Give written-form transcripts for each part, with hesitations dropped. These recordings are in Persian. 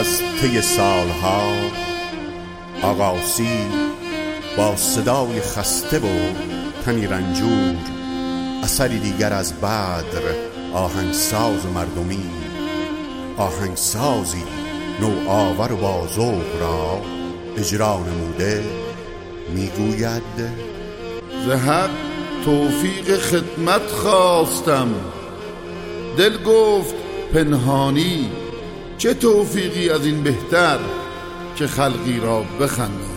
از طی سالها آغاسی با صدای خسته و تنی رنجور، اثری دیگر از بدر آهنگساز مردمی، آهنگسازی نوآور و با ذوق را اجرا نموده میگوید: ز حق توفیق خدمت خواستم، دل گفت پنهانی، چه توفیقی از این بهتر که خلقی را بخندانی.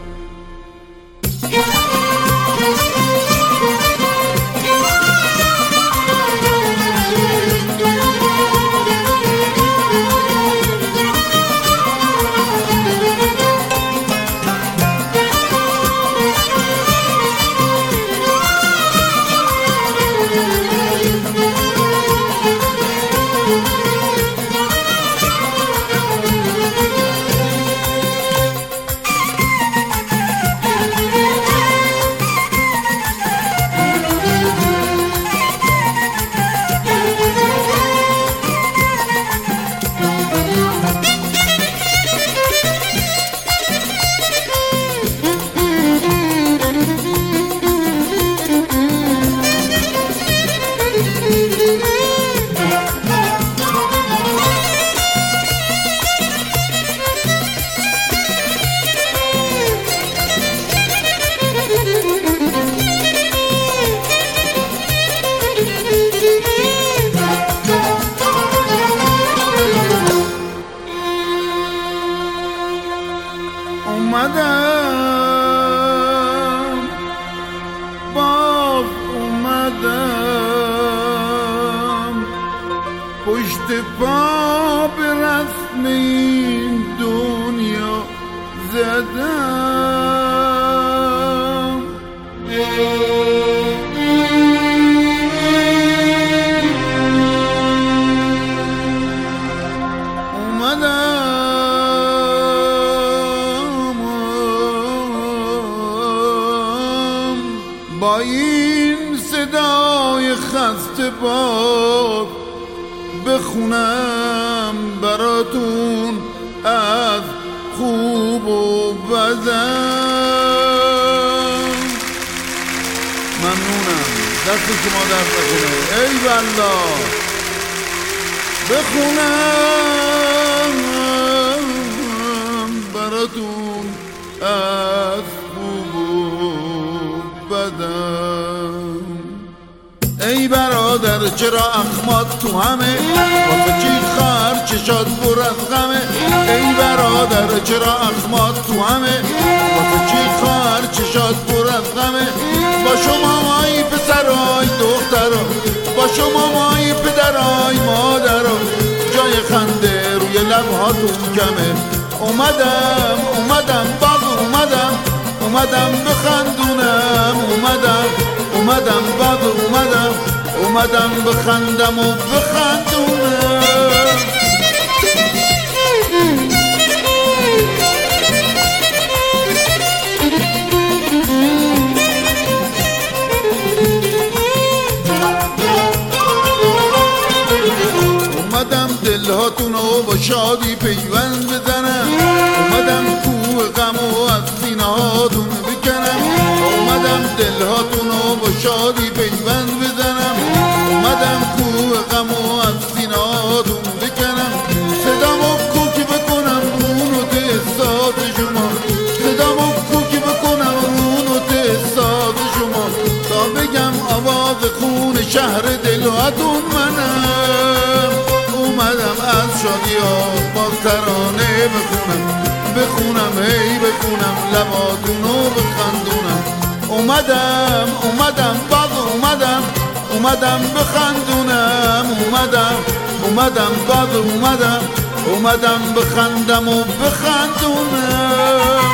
اومدم، باز اومدم، پشت پا به رسم این دنیا زدم. با این صدای خسته باد بخونم براتون از خوب و بدم. ممنونم، دست شما درد نکنه. ای والله بخونم براتون از خوب و بدم. ای برادر چرا اخمات تو همه، واسه چی خر چشات پر از غمه. ای برادر چرا اخمات تو همه، واسه چی خر چشات پر از غمه. با شما مایی پسرای دخترا، با شما مایی پدرای مادرا، جای خنده روی لبهاتون کمه. اومدم باز اومدم بخندونم، اومدم باز اومدم بخندم و بخندونم. اومدم دلهاتونو با شادی پیوند بزنم، اومدم کوه غمو از سینه هاتون بکنم. اومدم دلهاتونو با شادی پیوند بزنم، اومدم کوه غمو از سینه هاتون بکنم. صدامو کوکی بکنم رونو تحساس شما، صدامو کوکی بکنم رونو تحساس شما، تا بگم آواز خون شهر دلهاتون منم. اومدم از شادی ها با ترانه بخونم هی بخونم لباتونو بخندونم. اومدم باز اومدم بخندونم، اومدم باز اومدم بخندم و بخندونم.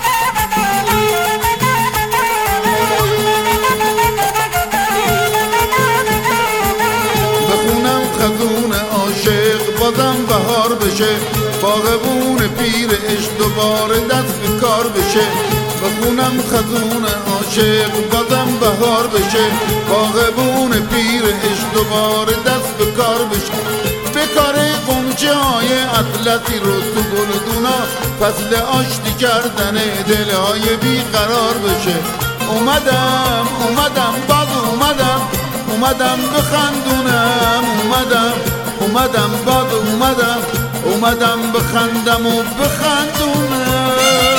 بخونم خزون عاشق بازم بهار بشه، باغبون پیر عشق دوباره دست به کار بشه. بخونم خزون عاشق بازم بهار بشه، باغبون پیر عشق دوباره دست به کار بشه. به کار گم غنچه های اطلسی رو تو گلدونا فصل آشتی کردن دلهای بیقرار بشه. اومدم باز اومدم بخندونم، اومدم باز اومدم بخندم و بخندونم.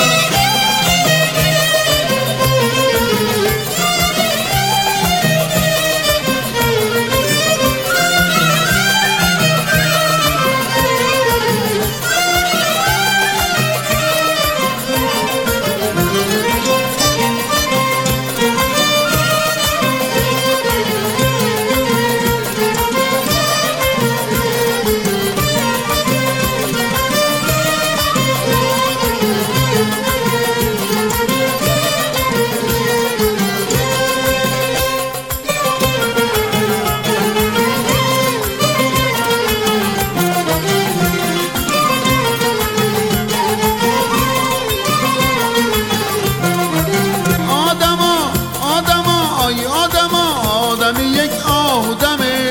آدمی یک آدمه،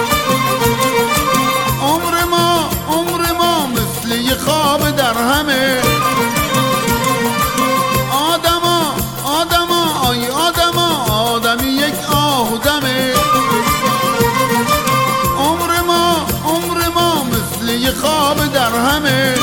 عمر ما مثل یه خواب در همه. آدمی یک آدمه، عمر ما مثل یه خواب در همه.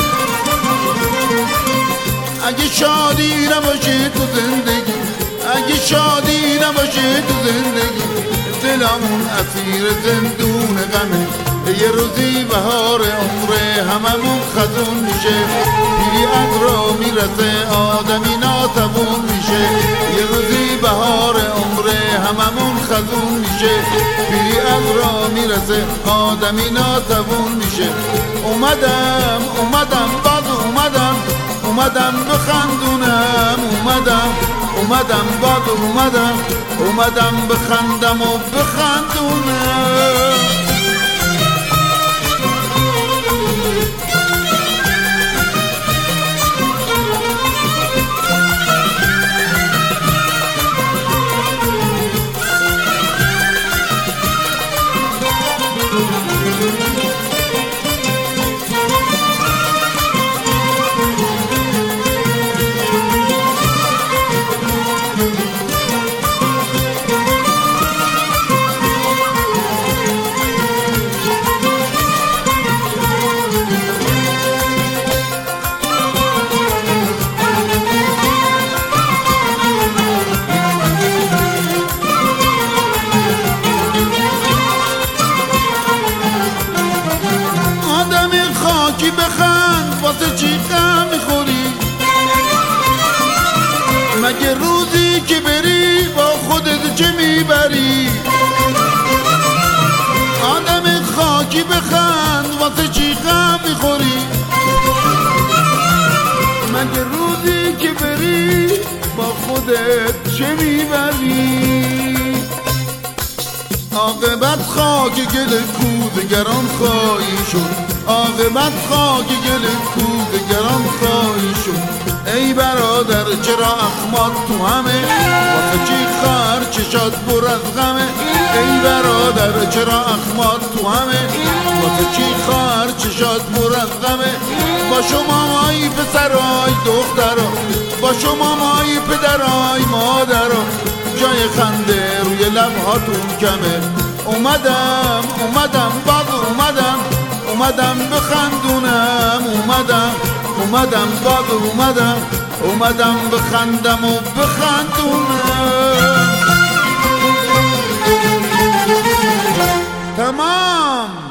اگه شادی نباشه تو زندگی، اگه شادی نباشه تو زندگی، دلمون اسیر زندون غمه. یه روزی بهار عمره هممون خزون میشه، پیری از را میرسه آدمی ناتوون میشه. یه روزی بهار عمره هممون خزون میشه، پیری از را میرسه آدمی ناتوون میشه. اومدم باز اومدم بخندونم، اومدم باز اومدم بخندم و بخندونم. خاکی بخند واسه چی غم میخوری؟ مگه روزی که بری با خودت چه میبری؟ آدم خاکی بخند واسه چی غم میخوری؟ مگه روزی که بری با خودت چه میبری؟ عاقبت خاک گل کودگران خواهی شد، عاقبت خاک گل کودگران خواهی شد. ای برادر چرا اخمات تو همه، واسه چی خر چشات پر از غمه؟ ای برادر چرا اخمات تو همه، واسه چی خر چشات پر از غمه؟ با شما مایی پسرای دخترا، با شما مایی پدرای مادرا، جای خنده روی لبهاتون کمه. اومدم باز اومدم بخندونم، اومدم باز اومدم بخندم و بخندونم. تمام.